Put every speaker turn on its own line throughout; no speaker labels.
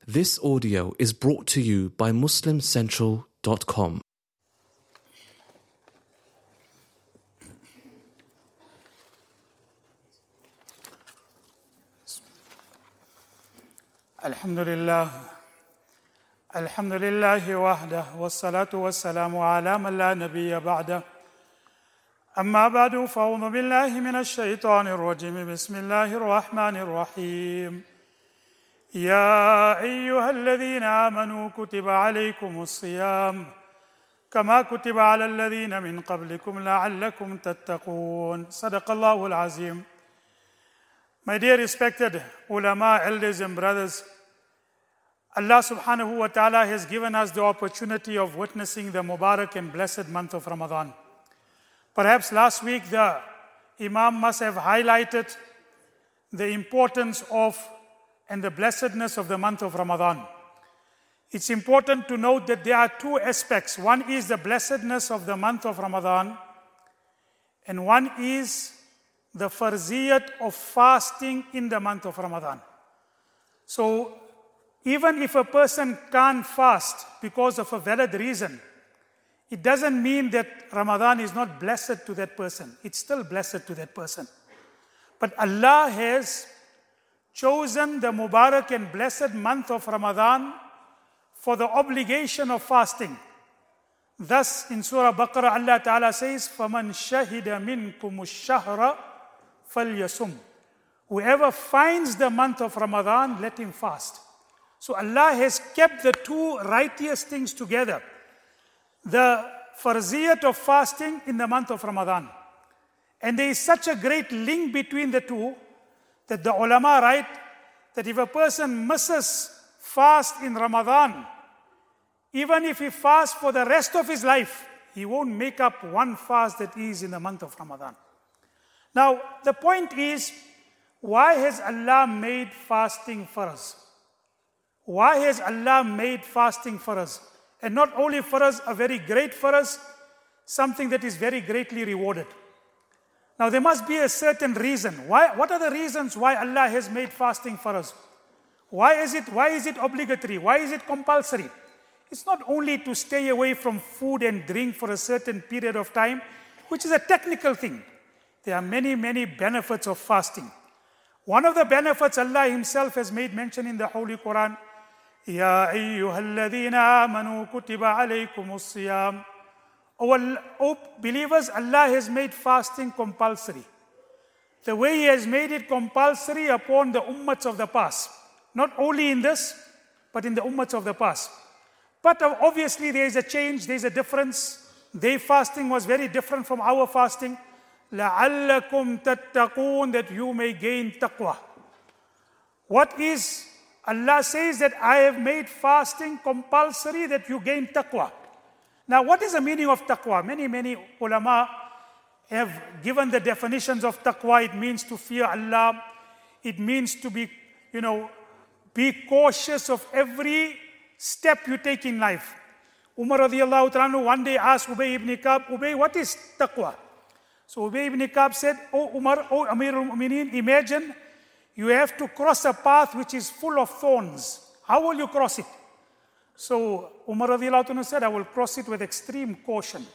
This audio is brought to you by MuslimCentral.com.
Alhamdulillah wahdah wassalatu wassalamu ala man la nabiyya ba'dah. Amma ba'du fa'udhu billahi minash shaitanir rajim. Bismillahir rahmanir rahim. Ya ayyuhalladhina amanu kutiba alaykumus siyam kama kutiba ala alladhina min qablikum la'allakum tattaqun. Sadaqallahul azim. My dear respected ulama, elders and brothers, Allah subhanahu wa ta'ala has given us the opportunity of witnessing the Mubarak and blessed month of Ramadan. Perhaps last week the Imam must have highlighted the importance of and the blessedness of the month of Ramadan. It's important to note that there are two aspects. One is the blessedness of the month of Ramadan, and one is the farziyat of fasting in the month of Ramadan. So, even if a person can't fast because of a valid reason, it doesn't mean that Ramadan is not blessed to that person. It's still blessed to that person. But Allah has chosen the Mubarak and blessed month of Ramadan for the obligation of fasting. Thus, in Surah Baqarah, Allah Ta'ala says, فَمَنْ شَهِدَ مِنْكُمُ الشَّهْرَ فَلْيَصُمْ. Whoever finds the month of Ramadan, let him fast. So Allah has kept the two righteous things together. The farziyat of fasting in the month of Ramadan. And there is such a great link between the two that the ulama write that if a person misses fast in Ramadan, even if he fasts for the rest of his life, he won't make up one fast that is in the month of Ramadan. Now, the point is, why has Allah made fasting for us? Why has Allah made fasting for us? And not only for us, a very great for us, something that is very greatly rewarded. Now, there must be a certain reason. What are the reasons why Allah has made fasting for us? Why is it obligatory? Why is it compulsory? It's not only to stay away from food and drink for a certain period of time, which is a technical thing. There are many, many benefits of fasting. One of the benefits Allah Himself has made mention in the Holy Quran, Ya ayyuhalladhina amanu kutiba alaykumus siyam. O believers, Allah has made fasting compulsory. The way He has made it compulsory upon the ummats of the past. Not only in this, but in the ummats of the past. But obviously there is a change, there is a difference. Their fasting was very different from our fasting. لَعَلَّكُمْ تَتَّقُونَ, that you may gain taqwa. What is, Allah says that I have made fasting compulsory that you gain taqwa. Now, what is the meaning of taqwa? Many ulama have given the definitions of taqwa. It means to fear Allah. It means to be cautious of every step you take in life. Umar radiallahu ta'ala one day asked Ubay ibn Ka'b, Ubay, what is taqwa? So Ubay ibn Ka'b said, O Umar, O Amir al-Mu'mineen, imagine you have to cross a path which is full of thorns. How will you cross it? So Umar radiallahu anhu said, I will cross it with extreme caution.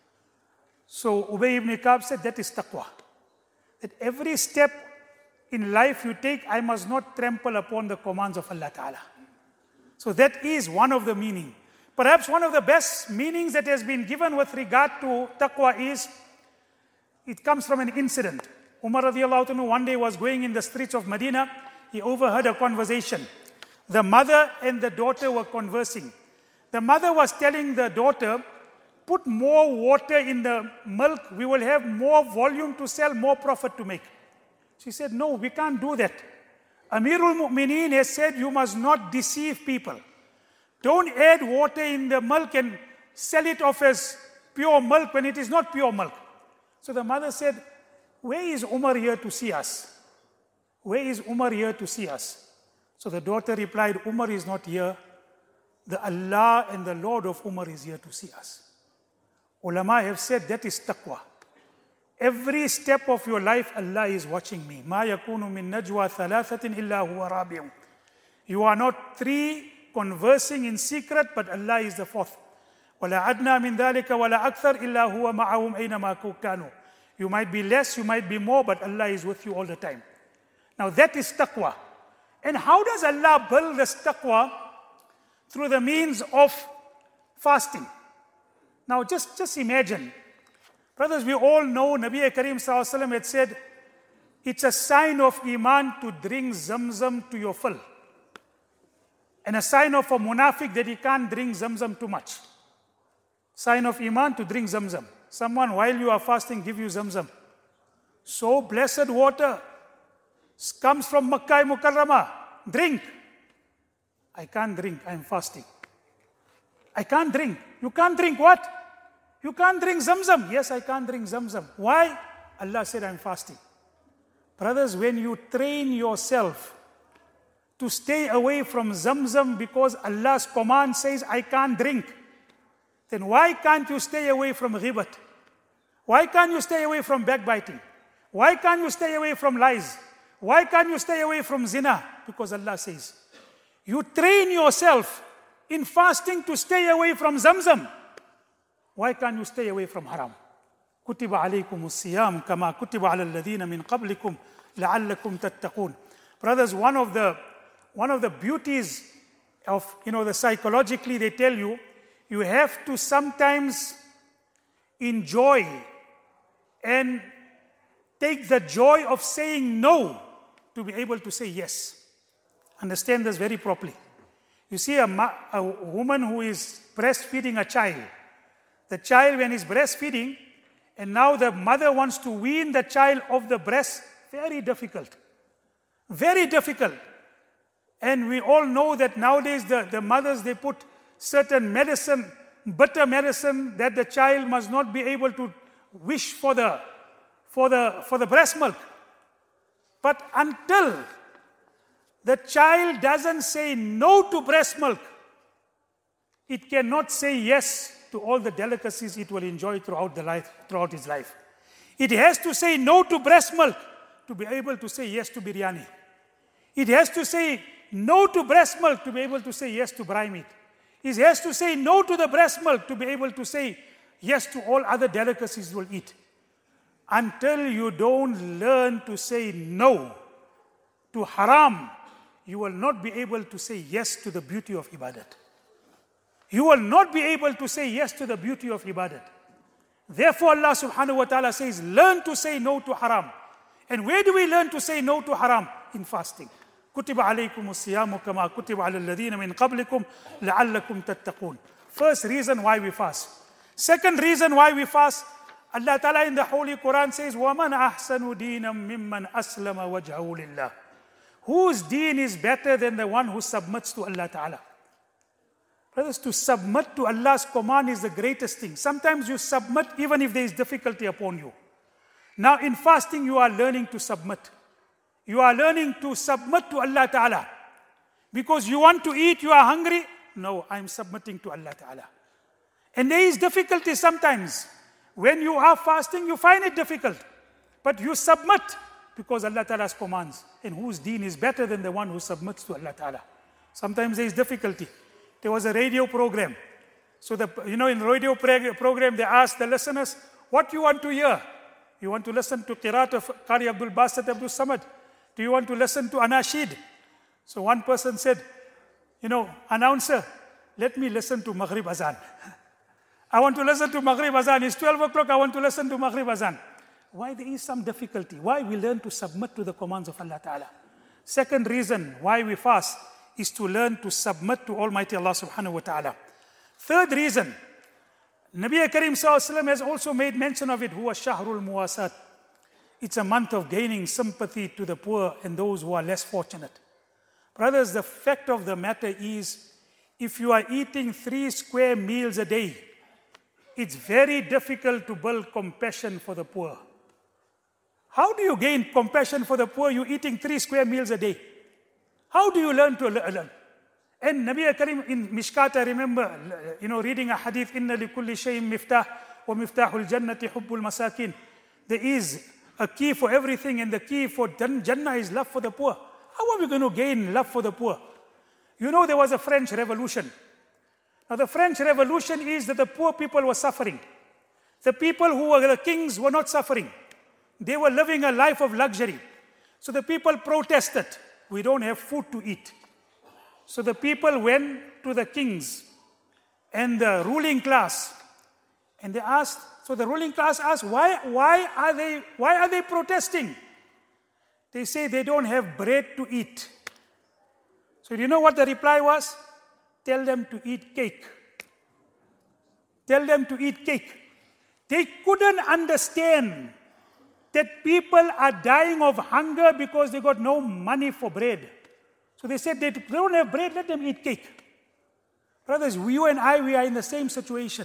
So Ubay ibn Ka'b said, that is taqwa. That every step in life you take, I must not trample upon the commands of Allah Ta'ala. So that is one of the meaning. Perhaps one of the best meanings that has been given with regard to taqwa is, it comes from an incident. Umar radiallahu anhu one day was going in the streets of Medina. He overheard a conversation. The mother and the daughter were conversing. The mother was telling the daughter, put more water in the milk, we will have more volume to sell, more profit to make. She said, no, we can't do that. Amirul Mu'mineen has said you must not deceive people. Don't add water in the milk and sell it off as pure milk when it is not pure milk. So the mother said, where is Umar here to see us? Where is Umar here to see us? So the daughter replied, Umar is not here. The Allah and the Lord of Umar is here to see us. Ulama have said that is taqwa. Every step of your life, Allah is watching me. مَا يَكُونُ مِن نَجْوَى ثَلَاثَةٍ إِلَّا هُوَ رَابِعٌ. You are not three conversing in secret, but Allah is the fourth. وَلَا أَدْنَى مِنْ ذَلِكَ وَلَا أَكْثَرْ إِلَّا هُوَ مَعَهُمْ أَيْنَمَا كَانُوا. You might be less, you might be more, but Allah is with you all the time. Now that is taqwa. And how does Allah build this taqwa? Through the means of fasting. Now just imagine. Brothers, we all know Nabi Kareem Sallallahu Alaihi Wasallam had said, it's a sign of Iman to drink Zamzam to your full. And a sign of a munafiq that he can't drink Zamzam too much. Sign of Iman to drink Zamzam. Someone while you are fasting give you Zamzam. So blessed water comes from Makkah Mukarramah. Drink. I can't drink, I'm fasting. I can't drink. You can't drink what? You can't drink Zamzam. Yes, I can't drink Zamzam. Why? Allah said I'm fasting. Brothers, when you train yourself to stay away from Zamzam because Allah's command says I can't drink, then why can't you stay away from ghibat? Why can't you stay away from backbiting? Why can't you stay away from lies? Why can't you stay away from zina? Because Allah says, you train yourself in fasting to stay away from Zamzam. Why can't you stay away from haram? كُتِبَ عَلَيْكُمُ الصِّيَامُ كَمَا كُتِبَ عَلَى الَّذِينَ مِنْ قَبْلِكُمْ لَعَلَّكُمْ تَتَّقُونَ. Brothers, one of the beauties of, the psychologically they tell you, you have to sometimes enjoy and take the joy of saying no to be able to say yes. Understand this very properly. You see a woman who is breastfeeding a child. The child, when he's breastfeeding, and now the mother wants to wean the child off the breast, very difficult. Very difficult. And we all know that nowadays the mothers, they put certain medicine, bitter medicine, that the child must not be able to wish for the breast milk. But until the child doesn't say no to breast milk, it cannot say yes to all the delicacies it will enjoy throughout its life. It has to say no to breast milk to be able to say yes to biryani. It has to say no to breast milk to be able to say yes to braai meat. It has to say no to the breast milk to be able to say yes to all other delicacies it will eat. Until you don't learn to say no to haram, you will not be able to say yes to the beauty of ibadat. You will not be able to say yes to the beauty of ibadat. Therefore Allah subhanahu wa ta'ala says, learn to say no to haram. And where do we learn to say no to haram? In fasting. كُتِبَ عَلَيْكُمُ الصِّيَامُ كَمَا كُتِبَ عَلَى الَّذِينَ مِنْ قَبْلِكُمْ لَعَلَّكُمْ تَتَّقُونَ. First reason why we fast. Second reason why we fast, Allah Ta'ala in the Holy Quran says, وَمَنْ أَحْسَنُ دِينًا مِمَّنْ أَسْلَمَ وَجْهَهُ لِلَّهِ. Whose deen is better than the one who submits to Allah Ta'ala? Brothers, to submit to Allah's command is the greatest thing. Sometimes you submit even if there is difficulty upon you. Now in fasting you are learning to submit. You are learning to submit to Allah Ta'ala. Because you want to eat, you are hungry. No, I am submitting to Allah Ta'ala. And there is difficulty sometimes. When you are fasting, you find it difficult. But you submit because Allah Ta'ala's commands. And whose deen is better than the one who submits to Allah Ta'ala? Sometimes there is difficulty. There was a radio program. So in the radio program, they asked the listeners, what you want to hear? You want to listen to Qiraat of Qari Abdul Basit Abdul Samad? Do you want to listen to Anashid? So one person said, announcer, let me listen to Maghrib Azan. I want to listen to Maghrib Azan. It's 12 o'clock, I want to listen to Maghrib Azan. Why there is some difficulty? Why we learn to submit to the commands of Allah Ta'ala? Second reason why we fast is to learn to submit to Almighty Allah Subhanahu wa Ta'ala. Third reason, Nabi Kareem Sallallahu Alaihi Wasallam has also made mention of it, huwa shahrul muwasat. It's a month of gaining sympathy to the poor and those who are less fortunate. Brothers, the fact of the matter is, if you are eating 3 square meals a day, it's very difficult to build compassion for the poor. How do you gain compassion for the poor? You're eating 3 square meals a day. How do you learn to learn? And Nabi Karim in Mishkat, I remember, reading a hadith, إِنَّ لِكُلِّ شَيْءٍ مِفْتَاحٌ وَمِفْتَاحُ الْجَنَّةِ حُبُّ الْمَسَاكِينَ. There is a key for everything, and the key for Jannah is love for the poor. How are we going to gain love for the poor? You know there was a French Revolution. Now the French Revolution is that the poor people were suffering. The people who were the kings were not suffering. They were living a life of luxury. So the people protested. We don't have food to eat. So the people went to the kings and the ruling class, and they asked, so the ruling class asked, why are they protesting? They say they don't have bread to eat. So do you know what the reply was? Tell them to eat cake. Tell them to eat cake. They couldn't understand that people are dying of hunger because they got no money for bread. So they said they don't have bread, let them eat cake. Brothers, you and I, we are in the same situation.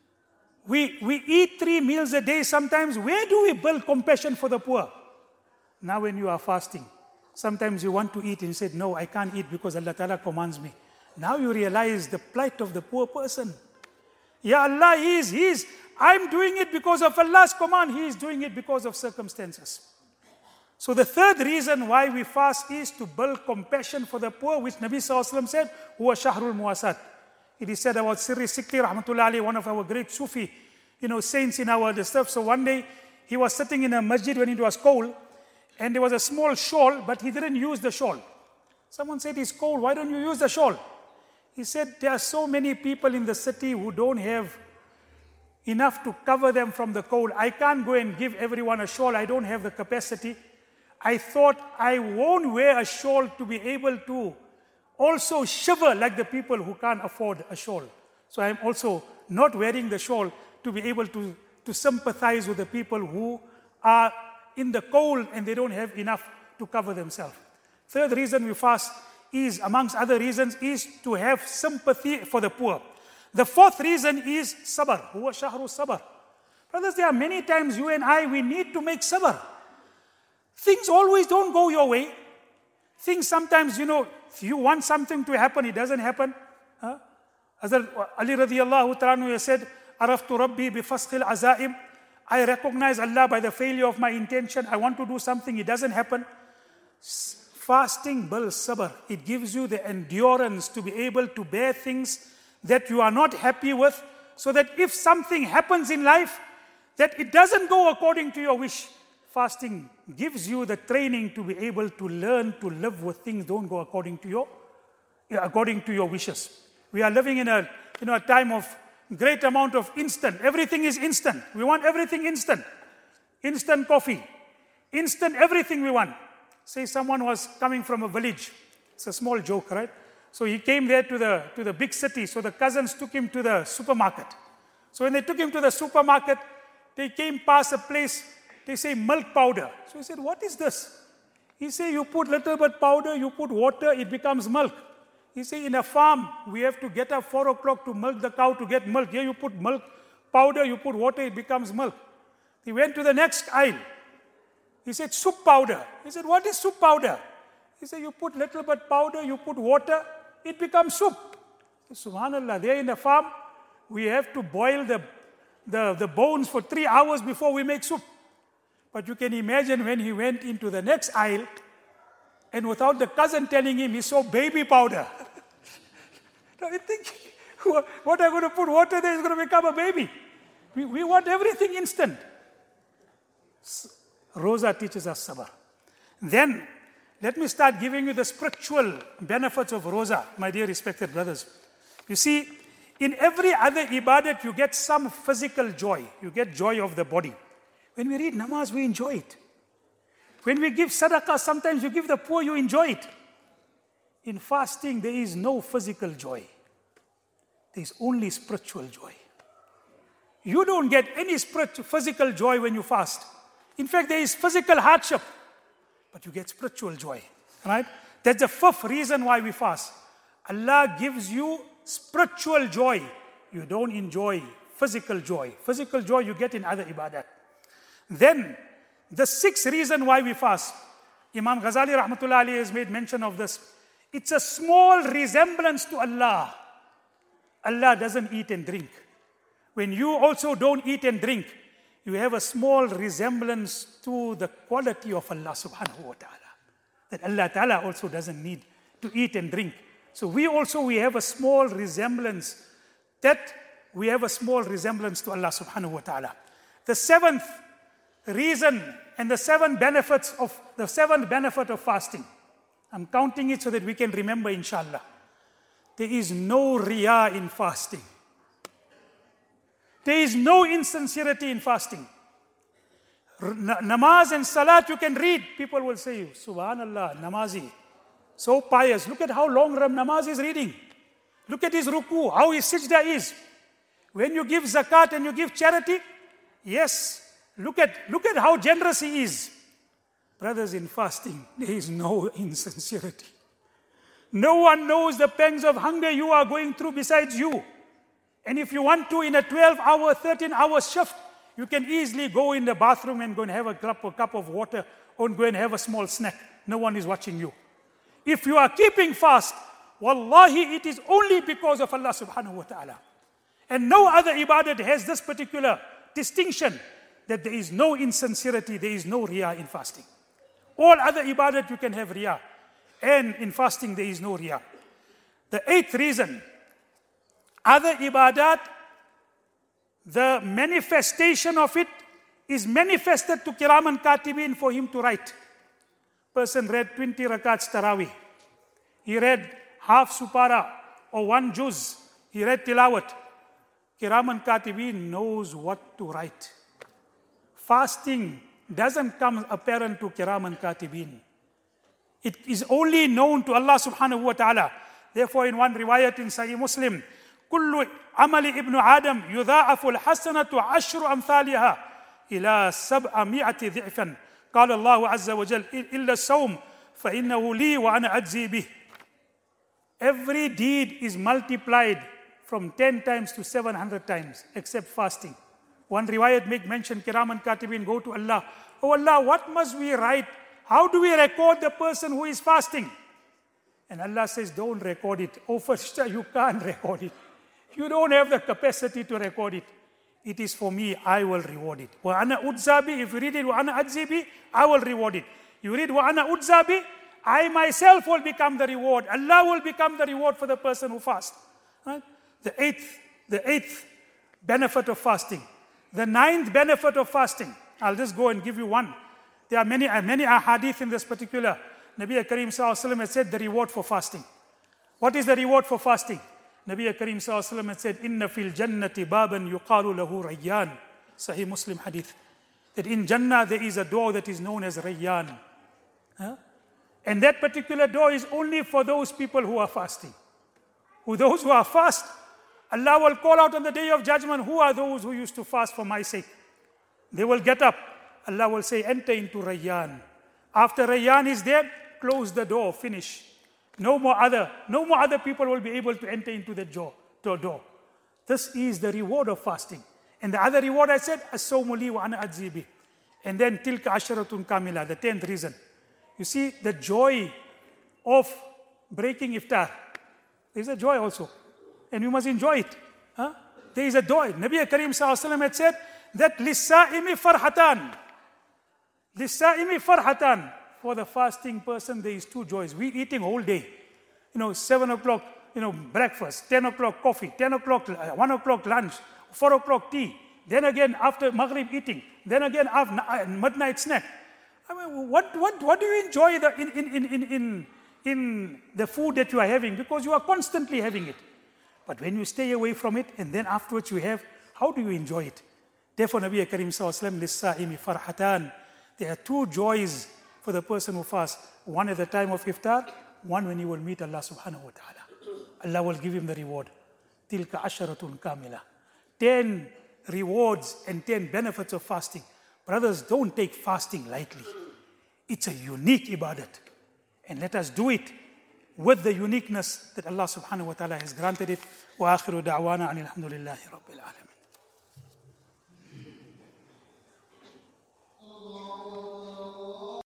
We eat 3 meals a day sometimes. Where do we build compassion for the poor? Now when you are fasting, sometimes you want to eat and you say, no, I can't eat because Allah Ta'ala commands me. Now you realize the plight of the poor person. Ya Allah, I'm doing it because of Allah's command. He is doing it because of circumstances. So the third reason why we fast is to build compassion for the poor, which Nabi Sallallahu Alaihi Wasallam said, huwa shahrul muwasat. It is said about Sirri Sikri Rahmatullah Ali, one of our great Sufi, saints in our stuff. So one day he was sitting in a masjid when it was cold, and there was a small shawl, but he didn't use the shawl. Someone said, it's cold, why don't you use the shawl? He said, there are so many people in the city who don't have enough to cover them from the cold. I can't go and give everyone a shawl. I don't have the capacity. I thought I won't wear a shawl to be able to also shiver like the people who can't afford a shawl. So I'm also not wearing the shawl to be able to sympathize with the people who are in the cold and they don't have enough to cover themselves. Third reason we fast is, amongst other reasons, is to have sympathy for the poor. The fourth reason is sabr. Huwa shahru sabr. Brothers, there are many times you and I, we need to make sabr. Things always don't go your way. Things sometimes, you want something to happen, it doesn't happen. Hazrat Ali radiallahu ta'ala said, Araftu Rabbi bi faskhil azaim. I recognize Allah by the failure of my intention. I want to do something, it doesn't happen. Fasting builds sabr. It gives you the endurance to be able to bear things that you are not happy with, so that if something happens in life, that it doesn't go according to your wish. Fasting gives you the training to be able to learn to live with things don't go according to your wishes. We are living in a time of great amount of instant. Everything is instant. We want everything instant. Instant coffee. Instant everything we want. Say someone was coming from a village. It's a small joke, right? So he came there to the big city. So the cousins took him to the supermarket. So when they took him to the supermarket, they came past a place, they say milk powder. So he said, what is this? He said, you put little bit powder, you put water, it becomes milk. He said, in a farm, we have to get up 4 o'clock to milk the cow to get milk. Here you put milk powder, you put water, it becomes milk. He went to the next aisle. He said, soup powder. He said, what is soup powder? He said, you put little bit powder, you put water, it becomes soup. Subhanallah, there in the farm, we have to boil the bones for 3 hours before we make soup. But you can imagine when he went into the next aisle, and without the cousin telling him, he saw baby powder. Now you think, what I'm going to put water there is going to become a baby. We want everything instant. Roza teaches us sabr. Then, let me start giving you the spiritual benefits of Roza, my dear respected brothers. You see, in every other ibadat, you get some physical joy. You get joy of the body. When we read namaz, we enjoy it. When we give sadaqah, sometimes you give the poor, you enjoy it. In fasting, there is no physical joy. There is only spiritual joy. You don't get any physical joy when you fast. In fact, there is physical hardship, but you get spiritual joy. Right? That's the fifth reason why we fast. Allah gives you spiritual joy. You don't enjoy physical joy. Physical joy you get in other ibadat. Then, the sixth reason why we fast, Imam Ghazali Rahmatullah Ali has made mention of this. It's a small resemblance to Allah. Allah doesn't eat and drink. When you also don't eat and drink, you have a small resemblance to the quality of Allah subhanahu wa ta'ala. That Allah ta'ala also doesn't need to eat and drink. So we have a small resemblance. We have a small resemblance to Allah subhanahu wa ta'ala. The seventh reason and the seventh benefit of fasting. I'm counting it so that we can remember, inshallah. There is no riyah in fasting. There is no insincerity in fasting. Namaz and salat you can read. People will say, Subhanallah, namazi. So pious. Look at how long namaz is reading. Look at his ruku, how his sajda is. When you give zakat and you give charity, yes, look at how generous he is. Brothers, in fasting, there is no insincerity. No one knows the pangs of hunger you are going through besides you. And if you want to, in a 12-hour, 13-hour shift, you can easily go in the bathroom and go and have a cup of water or go and have a small snack. No one is watching you. If you are keeping fast, wallahi, it is only because of Allah subhanahu wa ta'ala. And no other ibadat has this particular distinction that there is no insincerity, there is no riyah in fasting. All other ibadat you can have riyah. And in fasting there is no riyah. The eighth reason, other ibadat, the manifestation of it is manifested to kiraman katibin for him to write. Person read 20 rakats tarawih. He read half supara or one juz. He read tilawat. Kiraman katibin knows what to write. Fasting doesn't come apparent to kiraman katibin. It is only known to Allah subhanahu wa ta'ala. Therefore, in one riwayat in Sahih Muslim, كل عمل ابن آدم يضاعف الحسنة عشر أمثالها إلى 700 ضعفا قال الله عز وجل إلا الصوم فإنه لي وأنا أجزي به. Every deed is multiplied from 10 times to 700 times except fasting. One riwayat make mention, kiraman katibin go to Allah. Oh Allah, what must we write? How do we record the person who is fasting? And Allah says, don't record it. Oh, first, you can't record it. You don't have the capacity to record it. It is for me, I will reward it. Wa ana udzabi, if you read it, wa ana ajzibi, I will reward it. You read wa ana udzabi, I myself will become the reward. Allah will become the reward for the person who fasts. Right? The eighth benefit of fasting. The ninth benefit of fasting. I'll just go and give you one. There are many ahadith in this particular. Nabi Kareem Sallallahu Alaihi Wasallam has said the reward for fasting. What is the reward for fasting? Nabi Kareem Sallallahu Alaihi Wasallam has said, Inna fil jannati baban yuqalu lahu Rayyan. Sahih Muslim hadith. That in Jannah there is a door that is known as Rayyan. And that particular door is only for those people who are fasting. Those who are fast, Allah will call out on the day of judgment, who are those who used to fast for my sake? They will get up. Allah will say, enter into Rayyan. After Rayyan is there, close the door, finish. No more other people will be able to enter into the door. This is the reward of fasting. And the other reward I said, as-sawmu li wa ana ajzi bih. And then tilka asharatun kamila, the 10th reason. You see, the joy of breaking iftar. There's a joy also. And you must enjoy it. There is a joy. Nabi Kareem Sallallahu Alaihi Wasallam had said that لِلسَّائِمِ فَرْحَتَانِ. لِلسَّائِمِ فَرْحَتَانِ. For the fasting person, there is two joys. We eating whole day. 7 o'clock, breakfast, 10 o'clock coffee, 10 o'clock, 1 o'clock lunch, 4 o'clock tea. Then again after Maghrib eating. Then again after midnight snack. I mean, what do you enjoy in the food that you are having? Because you are constantly having it. But when you stay away from it and then afterwards you have, how do you enjoy it? Therefore, Nabi Kareem Sallallahu Alaihi Wasallam, لِلسَّائِمِ فَرْحَتَانِ. There are two joys for the person who fasts. One at the time of iftar, one when he will meet Allah subhanahu wa ta'ala. Allah will give him the reward. Tilka asharatun kamila. 10 rewards and 10 benefits of fasting. Brothers, don't take fasting lightly. It's a unique ibadat. And let us do it with the uniqueness that Allah subhanahu wa ta'ala has granted it. Wa akhiru da'wana anil hamdulillahi rabbil alamin.